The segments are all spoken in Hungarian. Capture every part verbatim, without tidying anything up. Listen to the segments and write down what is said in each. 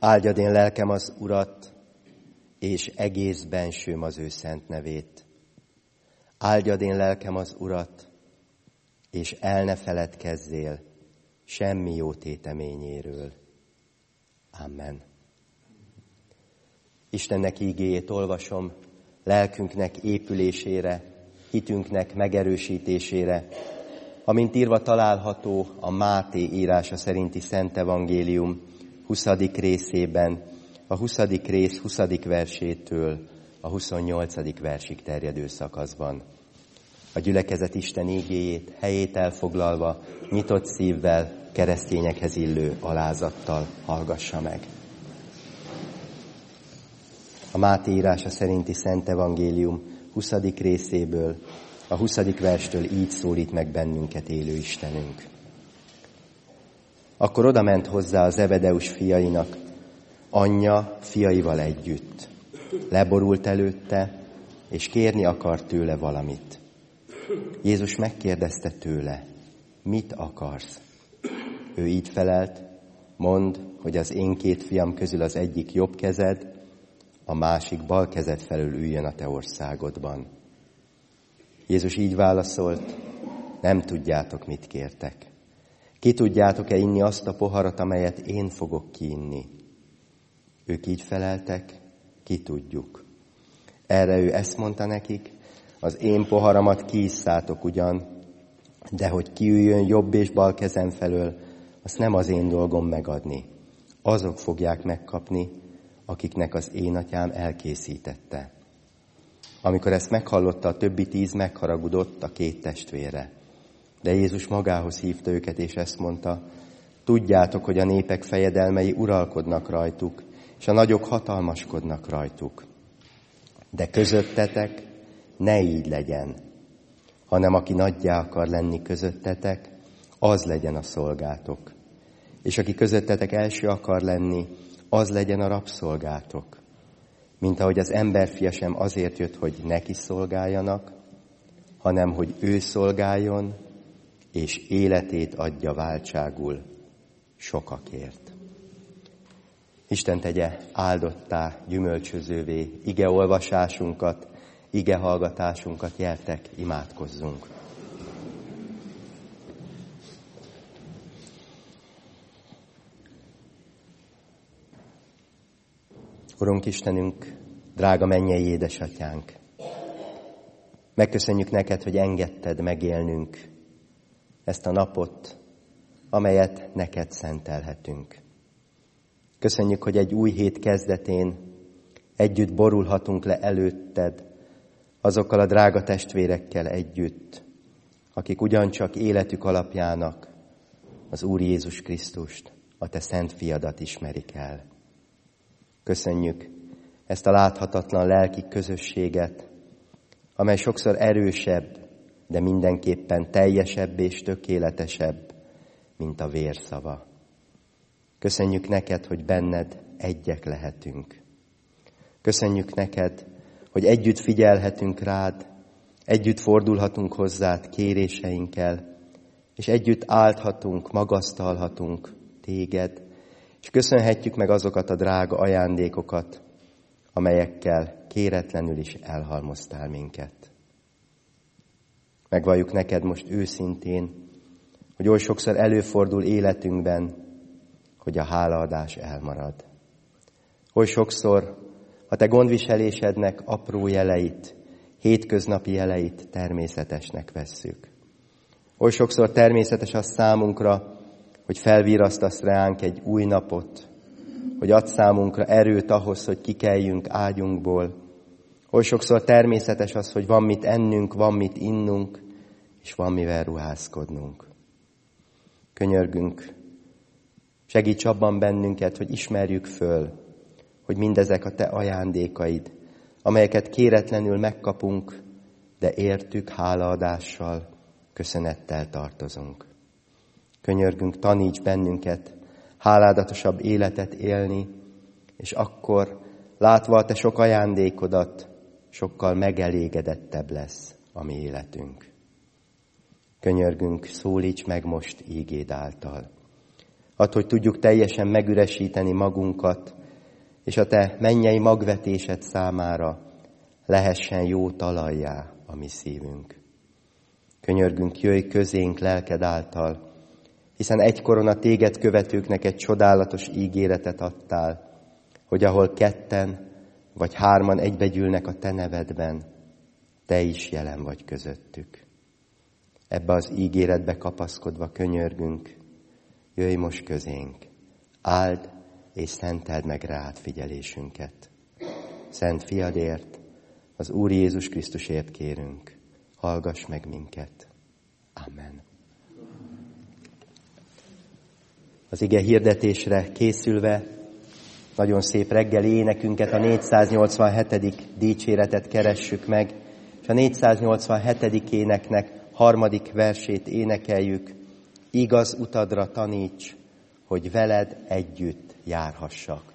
Áldjad én lelkem az Urat, és egész bensőm az ő szent nevét. Áldjad én lelkem az Urat, és el ne feledkezzél semmi jó téteményéről. Amen. Istennek ígéjét olvasom, lelkünknek épülésére, hitünknek megerősítésére, amint írva található a Máté írása szerinti Szent Evangélium huszadik részében, a huszadik rész huszadik versétől a huszonnyolcadik versig terjedő szakaszban. A gyülekezet Isten ígéjét helyét elfoglalva, nyitott szívvel, keresztényekhez illő alázattal hallgassa meg. A Máté írása szerinti Szent Evangélium huszadik részéből, a huszadik verstől így szólít meg bennünket élő Istenünk. Akkor odament hozzá a Zebedeus fiainak, anyja fiaival együtt. Leborult előtte, és kérni akart tőle valamit. Jézus megkérdezte tőle, mit akarsz? Ő így felelt, mondd, hogy az én két fiam közül az egyik jobb kezed, a másik bal kezed felől üljön a te országodban. Jézus így válaszolt, nem tudjátok, mit kértek. Ki tudjátok-e inni azt a poharat, amelyet én fogok kiinni? Ők így feleltek, ki tudjuk. Erre ő ezt mondta nekik, az én poharamat kiisszátok ugyan, de hogy kiüljön jobb és bal kezem felől, azt nem az én dolgom megadni. Azok fogják megkapni, akiknek az én atyám elkészítette. Amikor ezt meghallotta, a többi tíz megharagudott a két testvére. De Jézus magához hívta őket, és ezt mondta, tudjátok, hogy a népek fejedelmei uralkodnak rajtuk, és a nagyok hatalmaskodnak rajtuk. De közöttetek ne így legyen, hanem aki nagyjá akar lenni közöttetek, az legyen a szolgátok. És aki közöttetek első akar lenni, az legyen a rabszolgátok. Mint ahogy az emberfia sem azért jött, hogy neki szolgáljanak, hanem hogy ő szolgáljon, és életét adja váltságul sokakért. Isten tegye áldottá, gyümölcsözővé ige olvasásunkat, ige hallgatásunkat, gyertek, imádkozzunk. Urunk Istenünk, drága mennyei édesatyánk, megköszönjük neked, hogy engedted megélnünk ezt a napot, amelyet neked szentelhetünk. Köszönjük, hogy egy új hét kezdetén együtt borulhatunk le előtted, azokkal a drága testvérekkel együtt, akik ugyancsak életük alapjának az Úr Jézus Krisztust, a te szent fiadat ismerik el. Köszönjük ezt a láthatatlan lelki közösséget, amely sokszor erősebb, de mindenképpen teljesebb és tökéletesebb, mint a vérszava. Köszönjük neked, hogy benned egyek lehetünk. Köszönjük neked, hogy együtt figyelhetünk rád, együtt fordulhatunk hozzád kéréseinkkel, és együtt álthatunk, magasztalhatunk téged, és köszönhetjük meg azokat a drága ajándékokat, amelyekkel kéretlenül is elhalmoztál minket. Megvalljuk neked most őszintén, hogy oly sokszor előfordul életünkben, hogy a hálaadás elmarad. Oly sokszor a te gondviselésednek apró jeleit, hétköznapi jeleit természetesnek vesszük. Oly sokszor természetes az számunkra, hogy felvirasztasz ránk egy új napot, hogy adsz számunkra erőt ahhoz, hogy kikeljünk ágyunkból. Oly sokszor természetes az, hogy van mit ennünk, van mit innunk, és van mivel ruházkodnunk. Könyörgünk, segíts abban bennünket, hogy ismerjük föl, hogy mindezek a te ajándékaid, amelyeket kéretlenül megkapunk, de értük hálaadással, köszönettel tartozunk. Könyörgünk, taníts bennünket háládatosabb életet élni, és akkor, látva a te sok ajándékodat, sokkal megelégedettebb lesz a mi életünk. Könyörgünk, szólíts meg most ígéd által. Add, hogy tudjuk teljesen megüresíteni magunkat, és a Te mennyei magvetésed számára lehessen jó talajjá a mi szívünk. Könyörgünk, jöjj közénk lelked által, hiszen egykoron a Téged követőknek egy csodálatos ígéretet adtál, hogy ahol ketten vagy hárman egybegyűlnek a Te nevedben, Te is jelen vagy közöttük. Ebbe az ígéretbe kapaszkodva könyörgünk, jöjj most közénk, áld és szenteld meg rád figyelésünket. Szent Fiadért, az Úr Jézus Krisztusért kérünk, hallgass meg minket. Amen. Az ige hirdetésre készülve nagyon szép reggeli énekünket, a négyszáznyolcvanhetedik dicséretet keressük meg, és a négyszáznyolcvanhetedik éneknek harmadik versét énekeljük. Igaz utadra taníts, hogy veled együtt járhassak.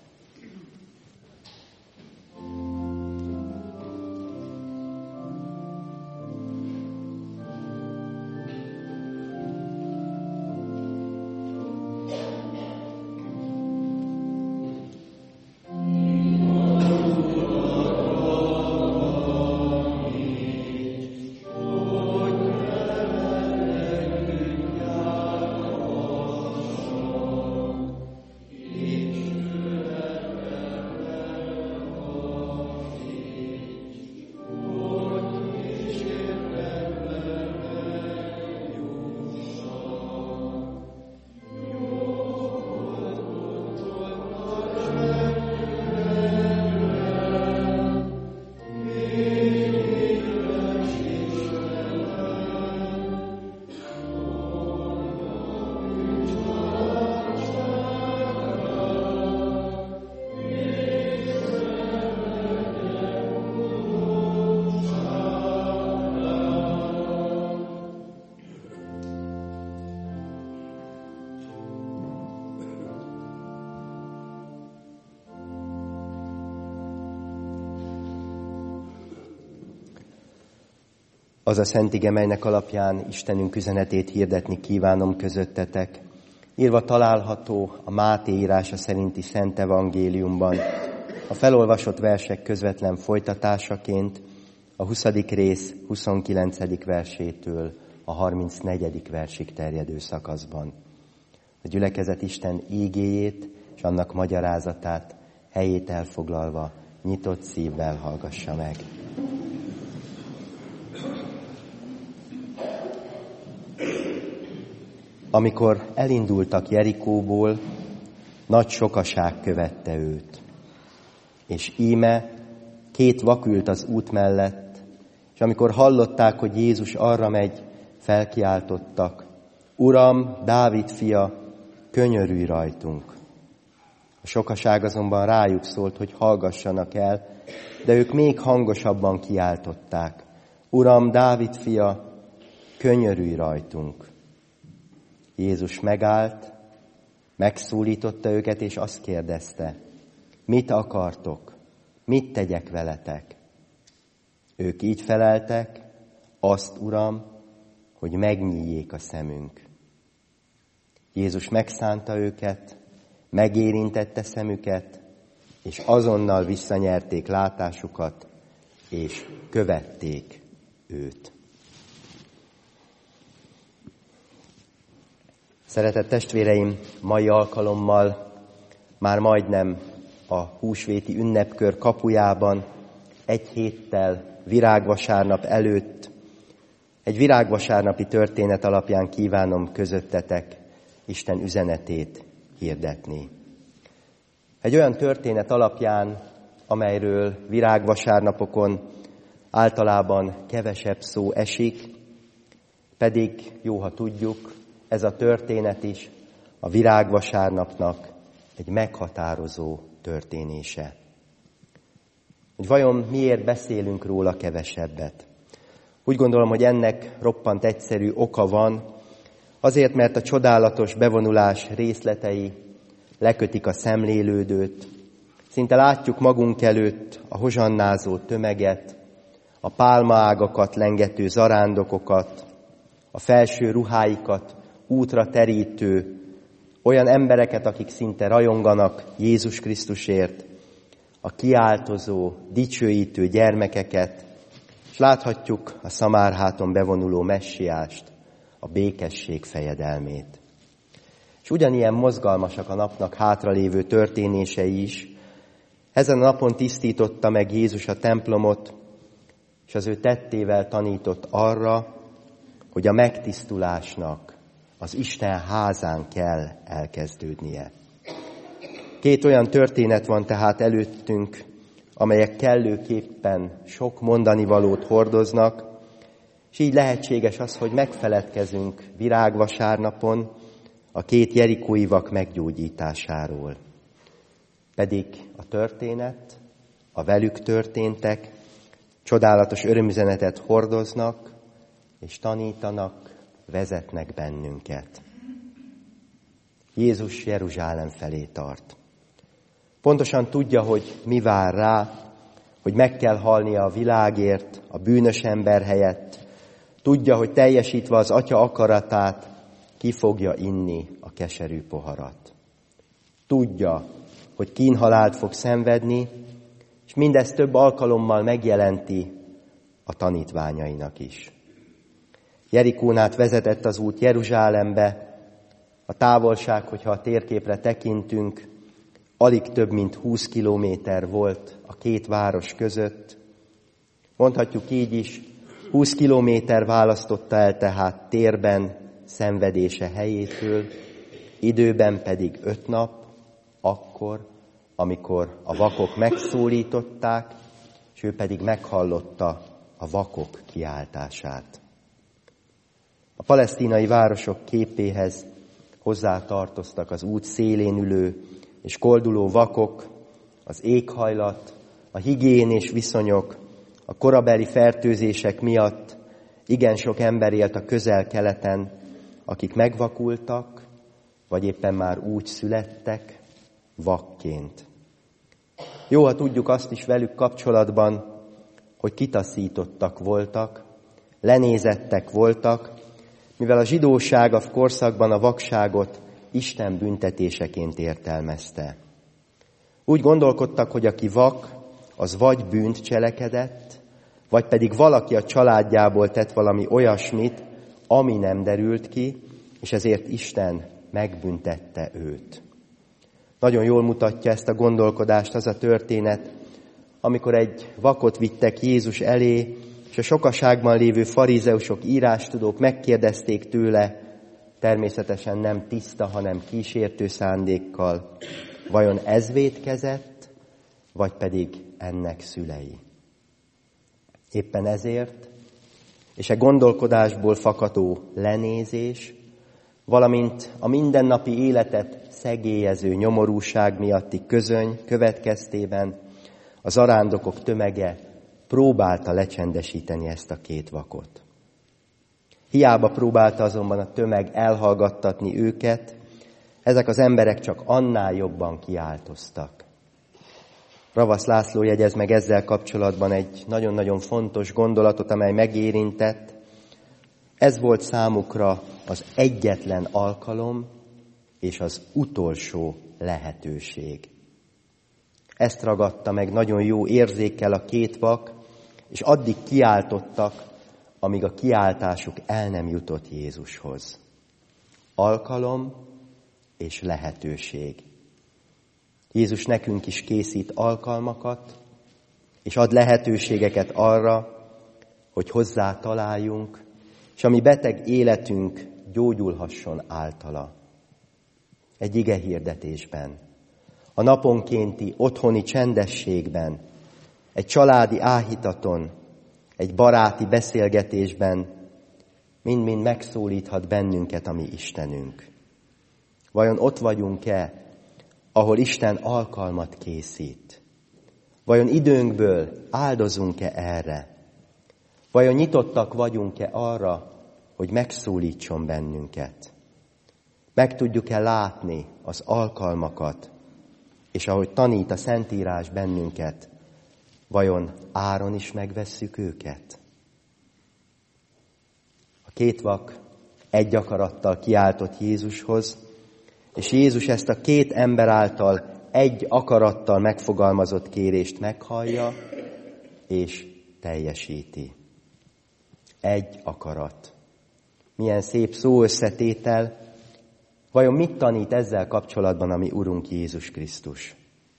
Az a szent ige, melynek alapján Istenünk üzenetét hirdetni kívánom közöttetek, írva található a Máté írása szerinti Szent Evangéliumban, a felolvasott versek közvetlen folytatásaként, a huszadik rész huszonkilencedik versétől a harmincnegyedik versig terjedő szakaszban. A gyülekezet Isten ígéjét és annak magyarázatát helyét elfoglalva nyitott szívvel hallgassa meg. Amikor elindultak Jerikóból, nagy sokaság követte őt. És íme két vak ült az út mellett, és amikor hallották, hogy Jézus arra megy, felkiáltottak: Uram, Dávid fia, könyörülj rajtunk! A sokaság azonban rájuk szólt, hogy hallgassanak el, de ők még hangosabban kiáltották: Uram, Dávid fia, könyörülj rajtunk! Jézus megállt, megszólította őket, és azt kérdezte: mit akartok? Mit tegyek veletek? Ők így feleltek: azt, Uram, hogy megnyíljék a szemünk. Jézus megszánta őket, megérintette szemüket, és azonnal visszanyerték látásukat, és követték őt. Szeretett testvéreim, mai alkalommal már majdnem a húsvéti ünnepkör kapujában, egy héttel virágvasárnap előtt, egy virágvasárnapi történet alapján kívánom közöttetek Isten üzenetét hirdetni. Egy olyan történet alapján, amelyről virágvasárnapokon általában kevesebb szó esik, pedig jó, ha tudjuk, ez a történet is a virágvasárnapnak egy meghatározó történése. Hogy vajon miért beszélünk róla kevesebbet? Úgy gondolom, hogy ennek roppant egyszerű oka van, azért, mert a csodálatos bevonulás részletei lekötik a szemlélődőt, szinte látjuk magunk előtt a hozsannázó tömeget, a pálmaágakat lengető zarándokokat, a felső ruháikat útra terítő olyan embereket, akik szinte rajonganak Jézus Krisztusért, a kiáltozó, dicsőítő gyermekeket, és láthatjuk a szamárháton bevonuló messiást, a békesség fejedelmét. És ugyanilyen mozgalmasak a napnak hátralévő történései is. Ezen a napon tisztította meg Jézus a templomot, és az ő tettével tanított arra, hogy a megtisztulásnak az Isten házán kell elkezdődnie. Két olyan történet van tehát előttünk, amelyek kellőképpen sok mondanivalót hordoznak, és így lehetséges az, hogy megfeledkezünk virágvasárnapon a két jerikói vak meggyógyításáról. Pedig a történet, a velük történtek, csodálatos örömüzenetet hordoznak, és tanítanak, vezetnek bennünket. Jézus Jeruzsálem felé tart. Pontosan tudja, hogy mi vár rá, hogy meg kell halnia a világért, a bűnös ember helyett. Tudja, hogy teljesítve az Atya akaratát, ki fogja inni a keserű poharat. Tudja, hogy kínhalált fog szenvedni, és mindezt több alkalommal megjelenti a tanítványainak is. Jerikón át vezetett az út Jeruzsálembe, a távolság, hogyha a térképre tekintünk, alig több mint húsz kilométer volt a két város között. Mondhatjuk így is, húsz kilométer választotta el tehát térben szenvedése helyétől, időben pedig öt nap, akkor, amikor a vakok megszólították, és ő pedig meghallotta a vakok kiáltását. A palesztinai városok képéhez hozzátartoztak az út szélén ülő és kolduló vakok, az éghajlat, a higiénés viszonyok, a korabeli fertőzések miatt igen sok ember élt a Közel-Keleten, akik megvakultak, vagy éppen már úgy születtek, vakként. Jó, ha tudjuk azt is velük kapcsolatban, hogy kitaszítottak voltak, lenézettek voltak, mivel a zsidóság a korszakban a vakságot Isten büntetéseként értelmezte. Úgy gondolkodtak, hogy aki vak, az vagy bűnt cselekedett, vagy pedig valaki a családjából tett valami olyasmit, ami nem derült ki, és ezért Isten megbüntette őt. Nagyon jól mutatja ezt a gondolkodást az a történet, amikor egy vakot vittek Jézus elé, és a sokaságban lévő farizeusok, írástudók megkérdezték tőle, természetesen nem tiszta, hanem kísértő szándékkal, vajon ez vétkezett, vagy pedig ennek szülei. Éppen ezért, és a gondolkodásból fakadó lenézés, valamint a mindennapi életet szegélyező nyomorúság miatti közöny következtében a zarándokok tömege próbálta lecsendesíteni ezt a két vakot. Hiába próbálta azonban a tömeg elhallgattatni őket, ezek az emberek csak annál jobban kiáltoztak. Ravasz László jegyez meg ezzel kapcsolatban egy nagyon-nagyon fontos gondolatot, amely megérintett. Ez volt számukra az egyetlen alkalom és az utolsó lehetőség. Ezt ragadta meg nagyon jó érzékkel a két vak, és addig kiáltottak, amíg a kiáltásuk el nem jutott Jézushoz. Alkalom és lehetőség. Jézus nekünk is készít alkalmakat, és ad lehetőségeket arra, hogy hozzá találjunk, és a mi beteg életünk gyógyulhasson általa. Egy ige hirdetésben, a naponkénti otthoni csendességben, egy családi áhítaton, egy baráti beszélgetésben mind-mind megszólíthat bennünket a mi Istenünk. Vajon ott vagyunk-e, ahol Isten alkalmat készít? Vajon időnkből áldozunk-e erre? Vajon nyitottak vagyunk-e arra, hogy megszólítson bennünket? Meg tudjuk-e látni az alkalmakat, és ahogy tanít a Szentírás bennünket, vajon áron is megvesszük őket? A két vak egy akarattal kiáltott Jézushoz, És Jézus ezt a két ember által egy akarattal megfogalmazott kérést meghallja, és teljesíti. Egy akarat. Milyen szép szó összetétel. Vajon mit tanít ezzel kapcsolatban a mi Urunk Jézus Krisztus?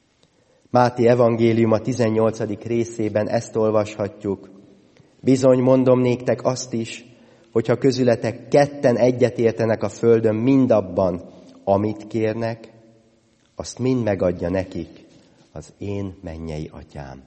Máté evangélium a tizennyolcadik részében ezt olvashatjuk. Bizony mondom néktek azt is, hogyha közületek ketten egyetértenek a földön mindabban, amit kérnek, azt mind megadja nekik az én mennyei atyám.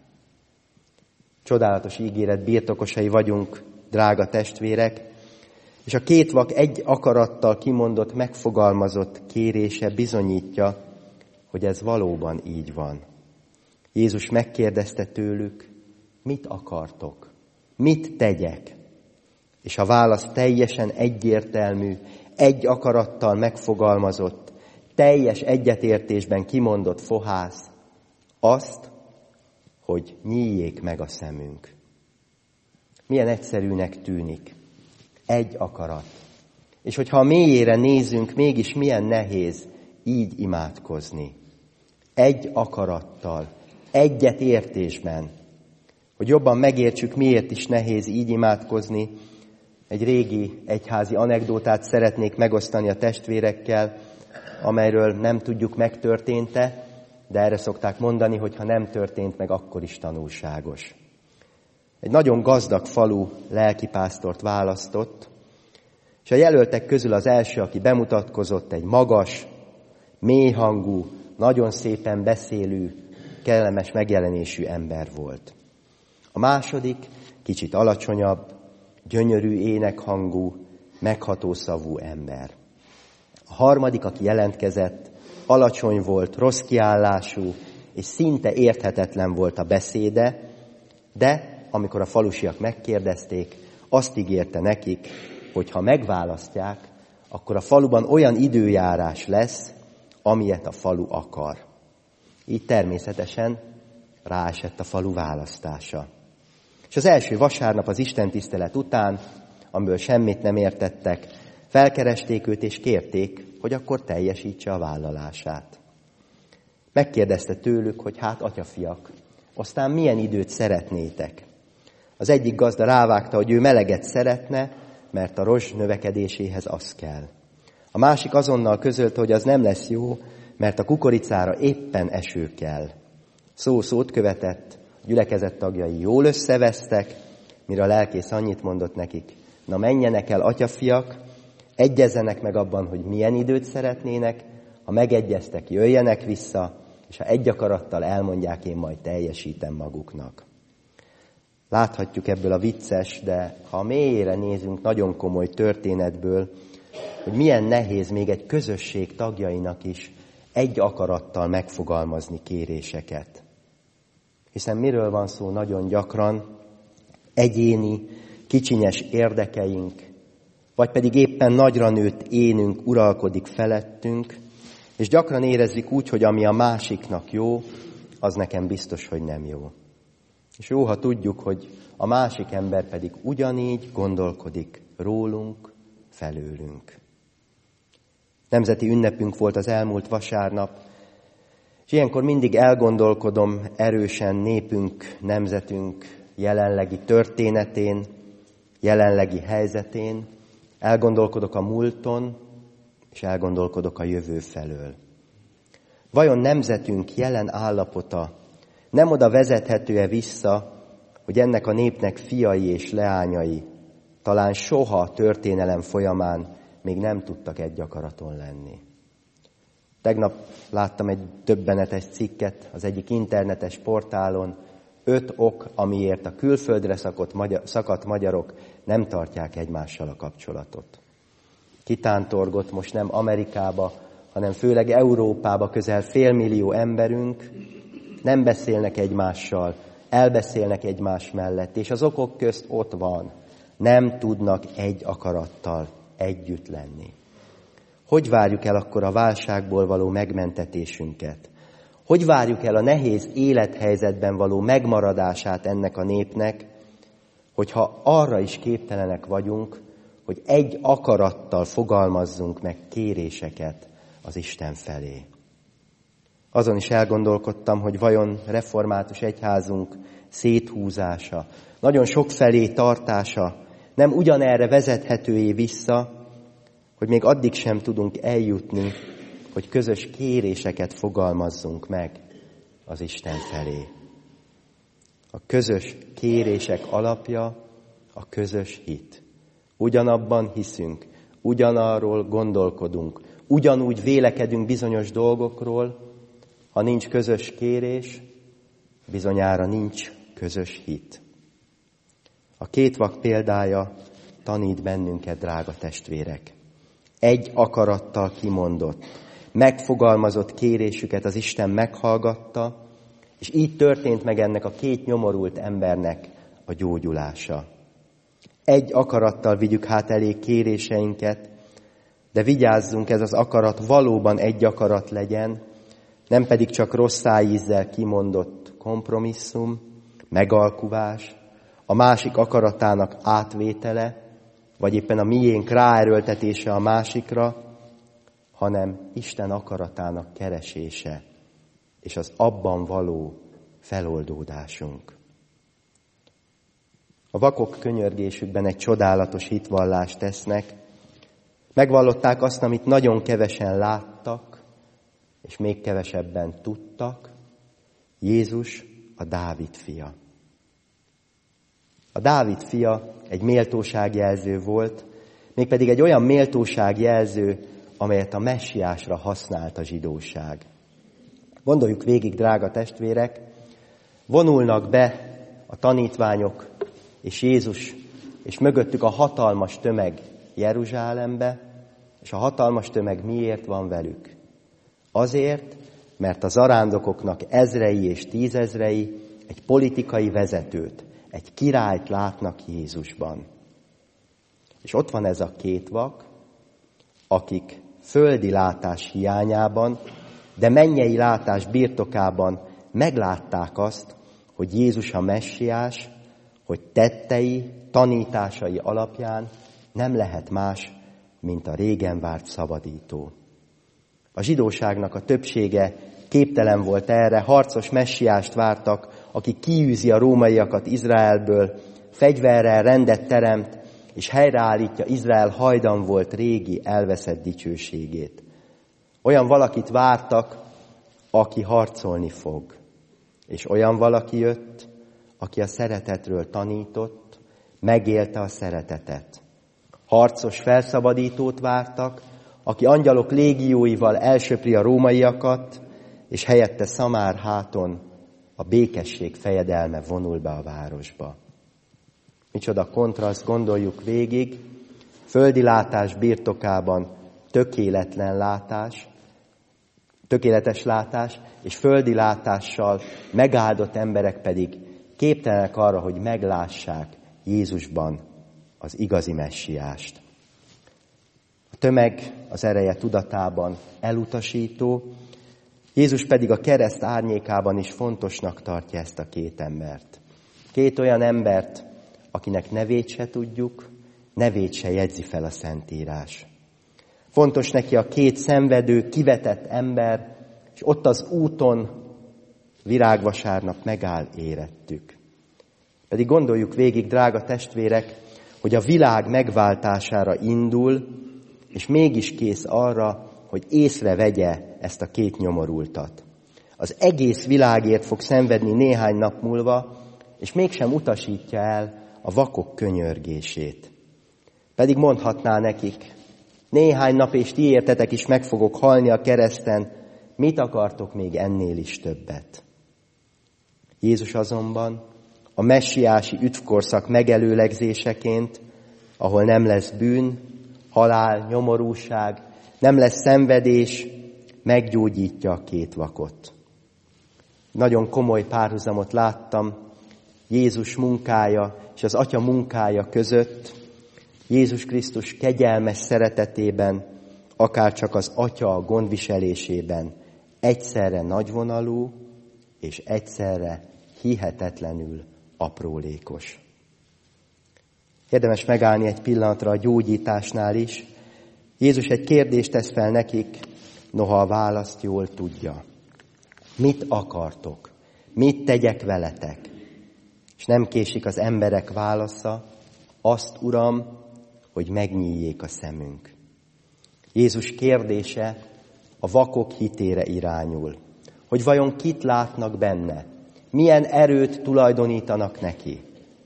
Csodálatos ígéret birtokosai vagyunk, drága testvérek, és a két vak egy akarattal kimondott, megfogalmazott kérése bizonyítja, hogy ez valóban így van. Jézus megkérdezte tőlük, mit akartok, mit tegyek? És a válasz teljesen egyértelmű, egy akarattal megfogalmazott, teljes egyetértésben kimondott fohász, azt, hogy nyíljék meg a szemünk. Milyen egyszerűnek tűnik. Egy akarat. És hogyha a mélyére nézünk, mégis milyen nehéz így imádkozni. Egy akarattal, egyetértésben. Hogy jobban megértsük, miért is nehéz így imádkozni, egy régi egyházi anekdótát szeretnék megosztani a testvérekkel, amelyről nem tudjuk, megtörtént-e, de erre szokták mondani, hogy ha nem történt meg, akkor is tanulságos. Egy nagyon gazdag falu lelkipásztort választott, és a jelöltek közül az első, aki bemutatkozott, egy magas, mélyhangú, nagyon szépen beszélő, kellemes megjelenésű ember volt. A második kicsit alacsonyabb, gyönyörű énekhangú, megható szavú ember. A harmadik, aki jelentkezett, alacsony volt, rossz kiállású, és szinte érthetetlen volt a beszéde, de amikor a falusiak megkérdezték, azt ígérte nekik, hogy ha megválasztják, akkor a faluban olyan időjárás lesz, amilyet a falu akar. Így természetesen ráesett a falu választása. És az első vasárnap az istentisztelet után, amiből semmit nem értettek, felkeresték őt és kérték, hogy akkor teljesítse a vállalását. Megkérdezte tőlük, hogy hát atyafiak, aztán milyen időt szeretnétek? Az egyik gazda rávágta, hogy ő meleget szeretne, mert a rozs növekedéséhez az kell. A másik azonnal közölte, hogy az nem lesz jó, mert a kukoricára éppen eső kell. Szó szót követett, a gyülekezet tagjai jól összevesztek, mire a lelkész annyit mondott nekik, na menjenek el, atyafiak, egyezzenek meg abban, hogy milyen időt szeretnének, ha megegyeztek, jöjjenek vissza, és ha egy akarattal elmondják, én majd teljesítem maguknak. Láthatjuk ebből a vicces, de ha a mélyére nézünk, nagyon komoly történetből, hogy milyen nehéz még egy közösség tagjainak is egy akarattal megfogalmazni kéréseket. Hiszen miről van szó nagyon gyakran? Egyéni, kicsinyes érdekeink, vagy pedig éppen nagyra nőtt énünk uralkodik felettünk, és gyakran érezzük úgy, hogy ami a másiknak jó, az nekem biztos, hogy nem jó. És jó, ha tudjuk, hogy a másik ember pedig ugyanígy gondolkodik rólunk, felőlünk. Nemzeti ünnepünk volt az elmúlt vasárnap, és ilyenkor mindig elgondolkodom erősen népünk, nemzetünk jelenlegi történetén, jelenlegi helyzetén, elgondolkodok a múlton, és elgondolkodok a jövő felől. Vajon nemzetünk jelen állapota nem oda vezethető-e vissza, hogy ennek a népnek fiai és leányai talán soha a történelem folyamán még nem tudtak egy akaraton lenni? Tegnap láttam egy döbbenetes cikket az egyik internetes portálon, öt ok, amiért a külföldre szakadt, magyar, szakadt magyarok nem tartják egymással a kapcsolatot. Kitántorgott most nem Amerikába, hanem főleg Európába közel félmillió emberünk, nem beszélnek egymással, elbeszélnek egymás mellett, és az okok közt ott van, nem tudnak egy akarattal együtt lenni. Hogy várjuk el akkor a válságból való megmentetésünket? Hogy várjuk el a nehéz élethelyzetben való megmaradását ennek a népnek, hogyha arra is képtelenek vagyunk, hogy egy akarattal fogalmazzunk meg kéréseket, az Isten felé. Azon is elgondolkodtam, hogy vajon református egyházunk széthúzása, nagyon sok felé tartása nem ugyanerre vezethetőé vissza, hogy még addig sem tudunk eljutni, hogy közös kéréseket fogalmazzunk meg az Isten felé. A közös kérések alapja a közös hit. Ugyanabban hiszünk, ugyanarról gondolkodunk, ugyanúgy vélekedünk bizonyos dolgokról. Ha nincs közös kérés, bizonyára nincs közös hit. A két vak példája tanít bennünket, drága testvérek. Egy akarattal kimondott, megfogalmazott kérésüket az Isten meghallgatta, és így történt meg ennek a két nyomorult embernek a gyógyulása. Egy akarattal vigyük hát elé kéréseinket, de vigyázzunk, ez az akarat valóban egy akarat legyen, nem pedig csak rossz szájízzel kimondott kompromisszum, megalkuvás, a másik akaratának átvétele, vagy éppen a miénk ráerőltetése a másikra, hanem Isten akaratának keresése, és az abban való feloldódásunk. A vakok könyörgésükben egy csodálatos hitvallást tesznek, megvallották azt, amit nagyon kevesen láttak, és még kevesebben tudtak, Jézus a Dávid fia. A Dávid fia egy méltóságjelző volt, mégpedig egy olyan méltóságjelző, amelyet a messiásra használt a zsidóság. Gondoljuk végig, drága testvérek, vonulnak be a tanítványok és Jézus, és mögöttük a hatalmas tömeg Jeruzsálembe, és a hatalmas tömeg miért van velük? Azért, mert a zarándokoknak ezrei és tízezrei egy politikai vezetőt, egy királyt látnak Jézusban. És ott van ez a két vak, akik földi látás hiányában, de mennyei látás birtokában meglátták azt, hogy Jézus a messiás, hogy tettei, tanításai alapján nem lehet más, mint a régen várt szabadító. A zsidóságnak a többsége képtelen volt erre, harcos messiást vártak, aki kiűzi a rómaiakat Izraelből, fegyverrel rendet teremt, és helyreállítja Izrael hajdan volt régi, elveszett dicsőségét. Olyan valakit vártak, aki harcolni fog. És olyan valaki jött, aki a szeretetről tanított, megélte a szeretetet. Harcos felszabadítót vártak, aki angyalok légióival elsöpri a rómaiakat, és helyette szamár háton a békesség fejedelme vonul be a városba. Micsoda kontraszt, gondoljuk végig, földi látás birtokában tökéletlen látás, tökéletes látás, és földi látással megáldott emberek pedig képtelenek arra, hogy meglássák Jézusban az igazi messiást. A tömeg az ereje tudatában elutasító, Jézus pedig a kereszt árnyékában is fontosnak tartja ezt a két embert. Két olyan embert, akinek nevét se tudjuk, nevét se jegyzi fel a Szentírás. Fontos neki a két szenvedő, kivetett ember, és ott az úton virágvasárnap megáll érettük. Pedig gondoljuk végig, drága testvérek, hogy a világ megváltására indul, és mégis kész arra, hogy észrevegye ezt a két nyomorultat. Az egész világért fog szenvedni néhány nap múlva, és mégsem utasítja el a vakok könyörgését. Pedig mondhatná nekik, néhány nap és ti értetek is meg fogok halni a kereszten, mit akartok még ennél is többet? Jézus azonban a messiási üdvkorszak megelőlegzéseként, ahol nem lesz bűn, halál, nyomorúság, nem lesz szenvedés, meggyógyítja a két vakot. Nagyon komoly párhuzamot láttam Jézus munkája és az Atya munkája között, Jézus Krisztus kegyelmes szeretetében, akár csak az Atya gondviselésében egyszerre nagyvonalú és egyszerre hihetetlenül aprólékos. Érdemes megállni egy pillanatra a gyógyításnál is. Jézus egy kérdést tesz fel nekik, noha a választ jól tudja. Mit akartok? Mit tegyek veletek? És nem késik az emberek válasza, azt, Uram, hogy megnyíljék a szemünk. Jézus kérdése a vakok hitére irányul, hogy vajon kit látnak benne, milyen erőt tulajdonítanak neki.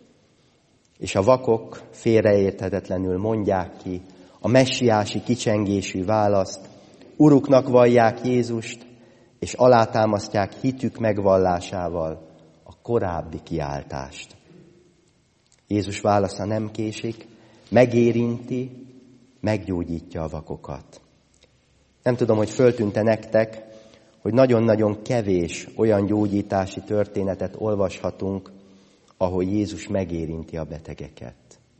És a vakok félreérthetetlenül mondják ki a messiási kicsengésű választ, uruknak vallják Jézust, és alátámasztják hitük megvallásával a korábbi kiáltást. Jézus válasza nem késik, megérinti, meggyógyítja a vakokat. Nem tudom, hogy föltűnte nektek, hogy nagyon-nagyon kevés olyan gyógyítási történetet olvashatunk, ahol Jézus megérinti a betegeket.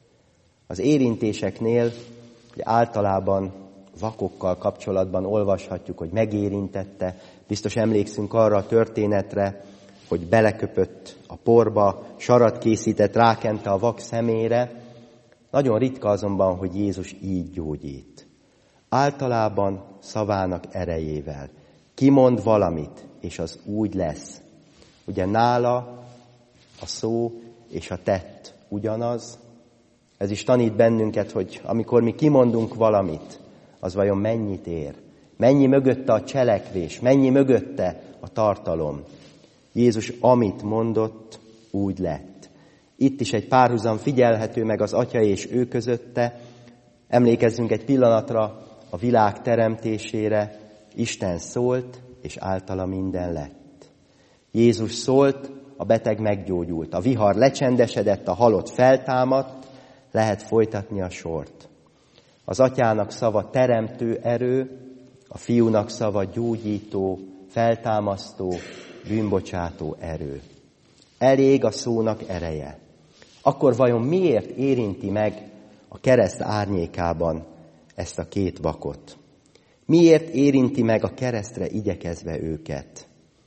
Az érintéseknél hogy általában vakokkal kapcsolatban olvashatjuk, hogy megérintette. Biztos emlékszünk arra a történetre, hogy beleköpött a porba, sarat készített, rákente a vak szemére. Nagyon ritka azonban, hogy Jézus így gyógyít. Általában szavának erejével. Kimond valamit, és az úgy lesz. Ugye nála a szó és a tett ugyanaz. Ez is tanít bennünket, hogy amikor mi kimondunk valamit, az vajon mennyit ér? Mennyi mögötte a cselekvés? Mennyi mögötte a tartalom? Jézus amit mondott, úgy lett. Itt is egy párhuzam figyelhető meg az Atya és ő közötte. Emlékezzünk egy pillanatra a világ teremtésére. Isten szólt, és általa minden lett. Jézus szólt, a beteg meggyógyult. A vihar lecsendesedett, a halott feltámadt, lehet folytatni a sort. Az Atyának szava teremtő erő, a Fiúnak szava gyógyító, feltámasztó, bűnbocsátó erő. Elég a szónak ereje. Akkor vajon miért érinti meg a kereszt árnyékában ezt a két vakot? Miért érinti meg a keresztre igyekezve őket?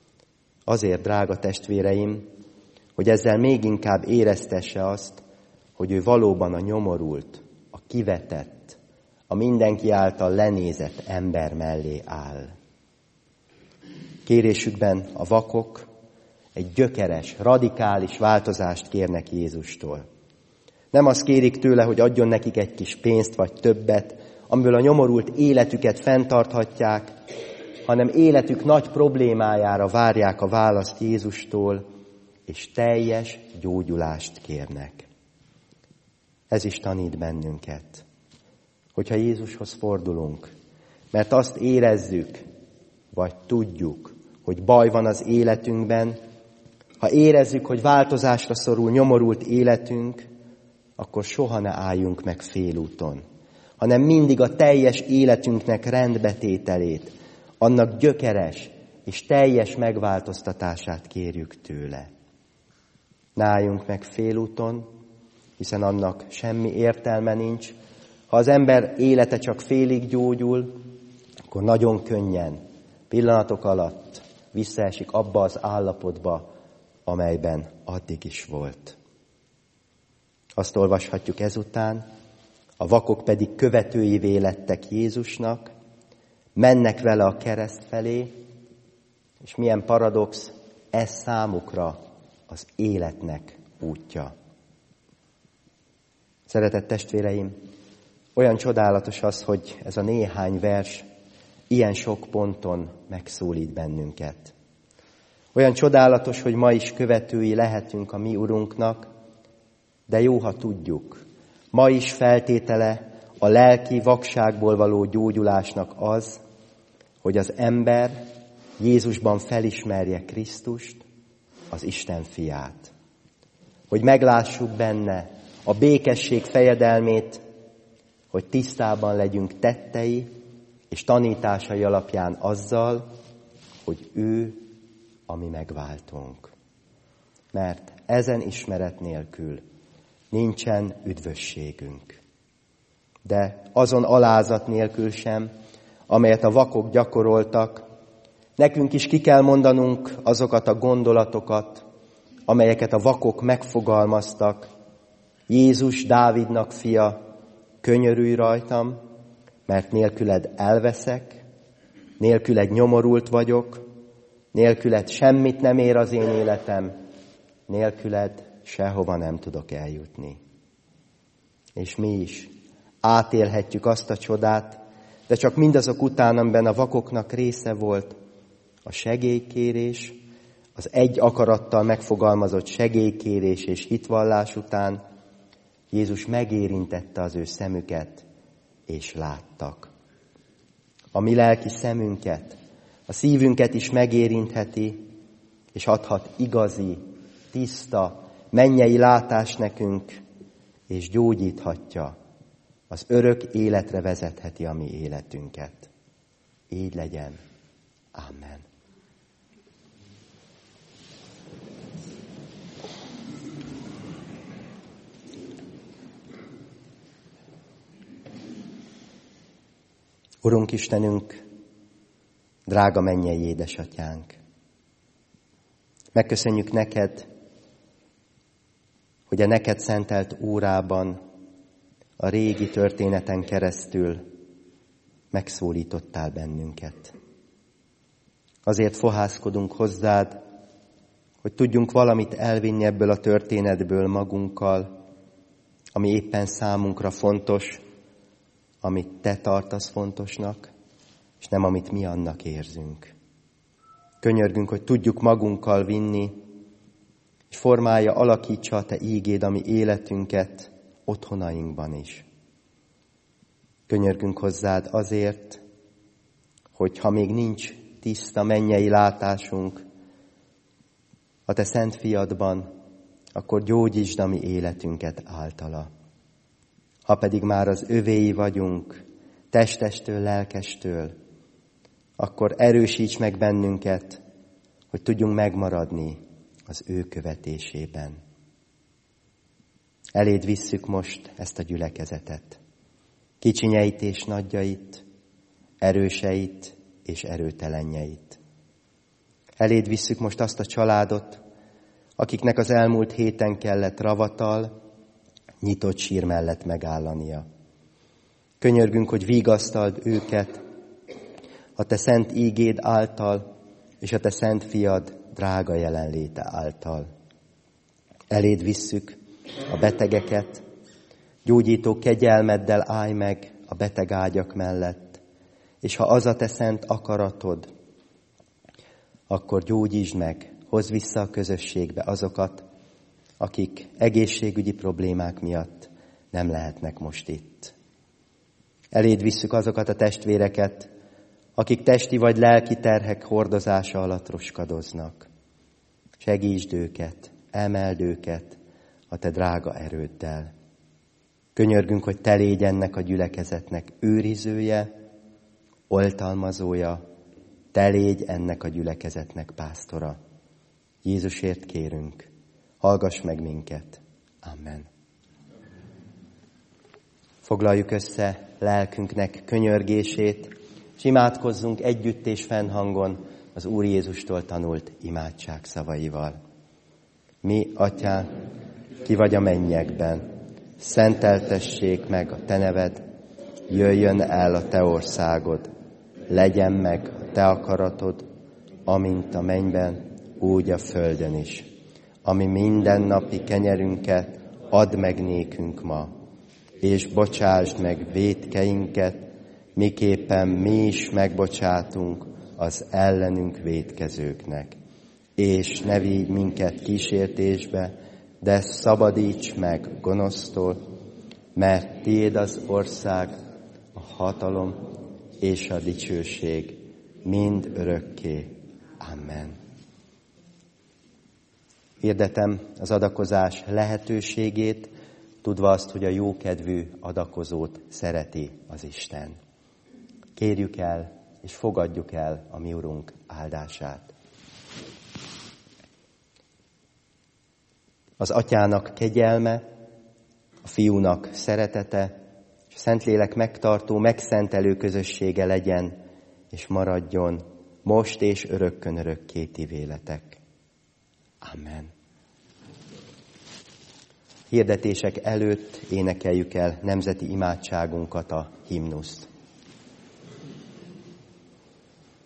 Azért, drága testvéreim, hogy ezzel még inkább éreztesse azt, hogy ő valóban a nyomorult, a kivetett, a mindenki által lenézett ember mellé áll. Kérésükben a vakok egy gyökeres, radikális változást kérnek Jézustól. Nem azt kérik tőle, hogy adjon nekik egy kis pénzt vagy többet, amiből a nyomorult életüket fenntarthatják, hanem életük nagy problémájára várják a választ Jézustól, és teljes gyógyulást kérnek. Ez is tanít bennünket, hogyha Jézushoz fordulunk, mert azt érezzük, vagy tudjuk, hogy baj van az életünkben, ha érezzük, hogy változásra szorul nyomorult életünk, akkor soha ne álljunk meg félúton, hanem mindig a teljes életünknek rendbetételét, annak gyökeres és teljes megváltoztatását kérjük tőle. Ne álljunk meg félúton, hiszen annak semmi értelme nincs. Ha az ember élete csak félig gyógyul, akkor nagyon könnyen, pillanatok alatt visszaesik abba az állapotba, amelyben addig is volt. Azt olvashatjuk ezután, a vakok pedig követőivé lettek Jézusnak, mennek vele a kereszt felé, és milyen paradox, ez számukra az életnek útja. Szeretett testvéreim, olyan csodálatos az, hogy ez a néhány vers ilyen sok ponton megszólít bennünket. Olyan csodálatos, hogy ma is követői lehetünk a mi Urunknak, de jó, ha tudjuk. Ma is feltétele a lelki vakságból való gyógyulásnak az, hogy az ember Jézusban felismerje Krisztust, az Isten fiát. Hogy meglássuk benne a békesség fejedelmét, hogy tisztában legyünk tettei és tanításai alapján azzal, hogy ő a mi megváltónk. Mert ezen ismeret nélkül nincsen üdvösségünk. De azon alázat nélkül sem, amelyet a vakok gyakoroltak, nekünk is ki kell mondanunk azokat a gondolatokat, amelyeket a vakok megfogalmaztak. Jézus, Dávidnak fia, könyörülj rajtam, mert nélküled elveszek, Nélküled nyomorult vagyok, nélküled semmit nem ér az én életem, nélküled sehova nem tudok eljutni. És mi is átélhetjük azt a csodát, de csak mindazok után, amiben a vakoknak része volt, a segélykérés, az egy akarattal megfogalmazott segélykérés és hitvallás után Jézus megérintette az ő szemüket, és láttak. A mi lelki szemünket, a szívünket is megérintheti, és adhat igazi, tiszta, mennyei látást nekünk, és gyógyíthatja, az örök életre vezetheti a mi életünket. Így legyen. Amen. Urunk Istenünk, drága mennyei édesatyánk, megköszönjük neked, hogy a neked szentelt órában a régi történeten keresztül megszólítottál bennünket. Azért fohászkodunk hozzád, hogy tudjunk valamit elvinni ebből a történetből magunkkal, ami éppen számunkra fontos, amit te tartasz fontosnak, és nem amit mi annak érzünk. Könyörgünk, hogy tudjuk magunkkal vinni, és formálja, alakítsa a te ígéd a mi életünket otthonainkban is. Könyörgünk hozzád azért, hogy ha még nincs tiszta mennyei látásunk a te szent fiadban, akkor gyógyítsd a mi életünket általa. Ha pedig már az övéi vagyunk, testestől, lelkestől, akkor erősíts meg bennünket, hogy tudjunk megmaradni az ő követésében. Eléd visszük most ezt a gyülekezetet. Kicsinyeit és nagyjait, erőseit és erőtelenjeit. Eléd visszük most azt a családot, akiknek az elmúlt héten kellett ravatal, nyitott sír mellett megállania. Könyörgünk, hogy vigasztald őket a te szent ígéd által, és a te szent fiad drága jelenléte által. Eléd visszük a betegeket, gyógyító kegyelmeddel állj meg a beteg ágyak mellett, és ha az a te szent akaratod, akkor gyógyítsd meg, hozd vissza a közösségbe azokat, akik egészségügyi problémák miatt nem lehetnek most itt. Eléd visszük azokat a testvéreket, akik testi vagy lelki terhek hordozása alatt roskadoznak. Segítsd őket, emeld őket a te drága erőddel. Könyörgünk, hogy te légy ennek a gyülekezetnek őrizője, oltalmazója, te légy ennek a gyülekezetnek pásztora. Jézusért kérünk, hallgass meg minket. Amen. Foglaljuk össze lelkünknek könyörgését, és imádkozzunk együtt és fennhangon az Úr Jézustól tanult imádság szavaival. Mi, Atyánk, ki vagy a mennyekben, szenteltessék meg a te neved, jöjjön el a te országod, legyen meg a te akaratod, amint a mennyben, úgy a földön is. Ami mindennapi kenyerünket add meg nékünk ma, és bocsásd meg vétkeinket, miképpen mi is megbocsátunk az ellenünk vétkezőknek. És ne vigy minket kísértésbe, de szabadíts meg gonosztól, mert tiéd az ország, a hatalom és a dicsőség mind örökké. Amen. Hirdetem az adakozás lehetőségét, tudva azt, hogy a jókedvű adakozót szereti az Isten. Kérjük el és fogadjuk el a mi Urunk áldását. Az Atyának kegyelme, a Fiúnak szeretete, és a Szentlélek megtartó, megszentelő közössége legyen, és maradjon most és örökkön örökké ti véletek. Amen. Hirdetések előtt énekeljük el nemzeti imádságunkat, a himnuszt.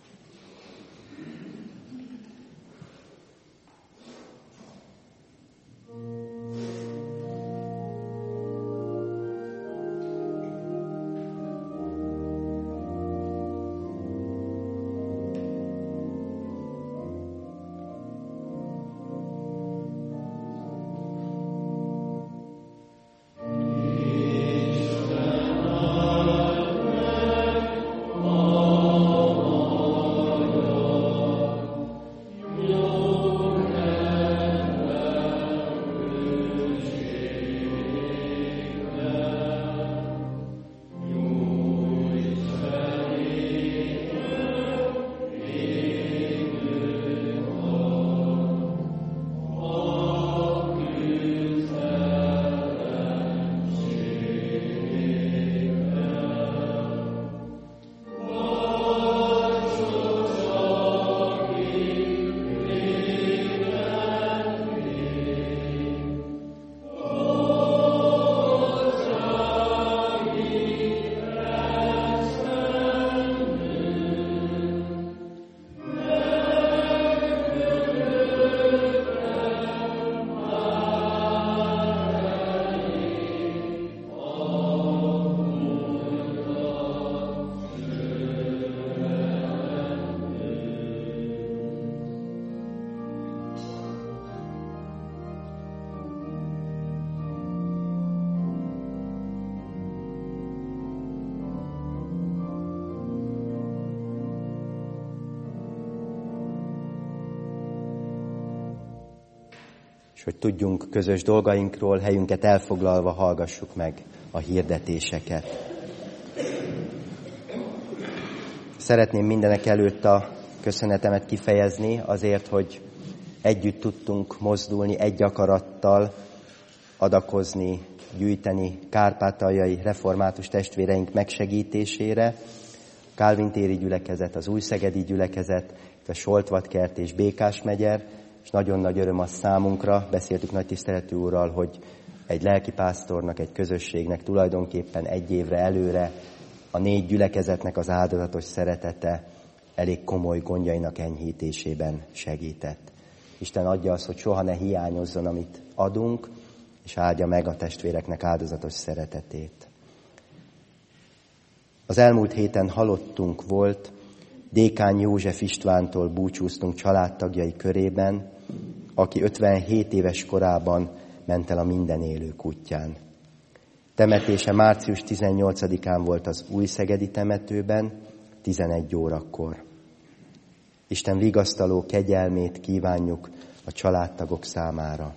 és hogy tudjunk közös dolgainkról, helyünket elfoglalva hallgassuk meg a hirdetéseket. Szeretném mindenek előtt a köszönetemet kifejezni azért, hogy együtt tudtunk mozdulni egy akarattal, adakozni, gyűjteni kárpátaljai református testvéreink megsegítésére. A Kálvin-téri gyülekezet, az Újszegedi gyülekezet, a Soltvatkert és Békásmegyer, és nagyon nagy öröm az számunkra, beszéltük nagy tiszteletű úrral, hogy egy lelkipásztornak, egy közösségnek tulajdonképpen egy évre előre a négy gyülekezetnek az áldozatos szeretete elég komoly gondjainak enyhítésében segített. Isten adja azt, hogy soha ne hiányozzon, amit adunk, és áldja meg a testvéreknek áldozatos szeretetét. Az elmúlt héten halottunk volt, Dékány József Istvántól búcsúztunk családtagjai körében, aki ötvenhét éves korában ment el a minden élők útján. Temetése március tizennyolcadikán volt az Újszegedi temetőben, tizenegy órakor. Isten vigasztaló kegyelmét kívánjuk a családtagok számára.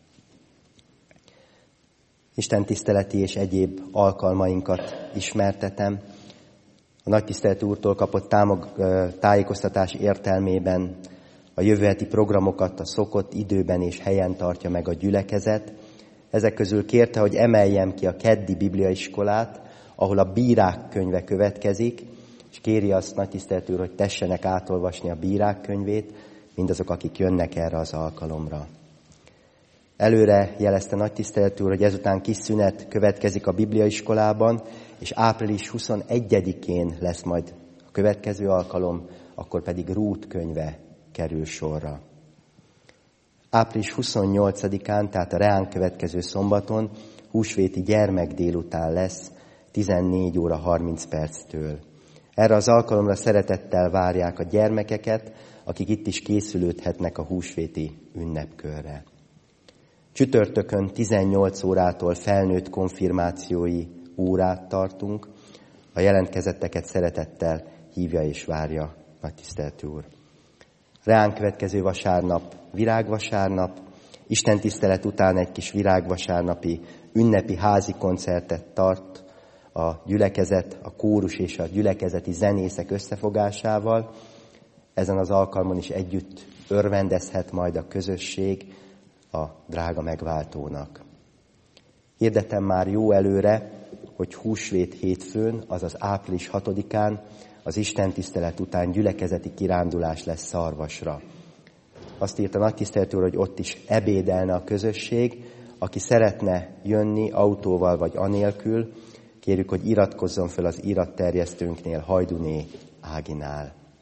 Isten tiszteleti és egyéb alkalmainkat ismertetem. A nagytiszteletű úrtól kapott támog, tájékoztatás értelmében a jövő heti programokat a szokott időben és helyen tartja meg a gyülekezet. Ezek közül kérte, hogy emeljem ki a keddi bibliaiskolát, ahol a Bírák könyve következik, és kéri azt nagytiszteletű úr, hogy tessenek átolvasni a Bírák könyvét, mindazok, akik jönnek erre az alkalomra. Előre jelezte nagytiszteletű úr, hogy ezután kis szünet következik a bibliaiskolában, és április huszonegyedikén lesz majd a következő alkalom, akkor pedig Rút könyve kerül sorra. április huszonnyolcadikán, tehát a reánk következő szombaton húsvéti gyermek délután lesz, tizennégy óra harminc perctől. Erre az alkalomra szeretettel várják a gyermekeket, akik itt is készülődhetnek a húsvéti ünnepkörre. Csütörtökön tizennyolc órától felnőtt konfirmációi órát tartunk. A jelentkezetteket szeretettel hívja és várja nagytiszteletű úr. Reánk következő vasárnap virágvasárnap, istentisztelet után egy kis virágvasárnapi ünnepi házi koncertet tart a gyülekezet, a kórus és a gyülekezeti zenészek összefogásával. Ezen az alkalmon is együtt örvendezhet majd a közösség a drága megváltónak. Hirdetem már jó előre, hogy húsvét hétfőn, azaz április hatodikán az istentisztelet után gyülekezeti kirándulás lesz Szarvasra. Azt írta nagytiszteletű úr, hogy ott is ebédelne a közösség. Aki szeretne jönni autóval vagy anélkül, kérjük, hogy iratkozzon fel az iratterjesztőnknél, Hajduné Áginál.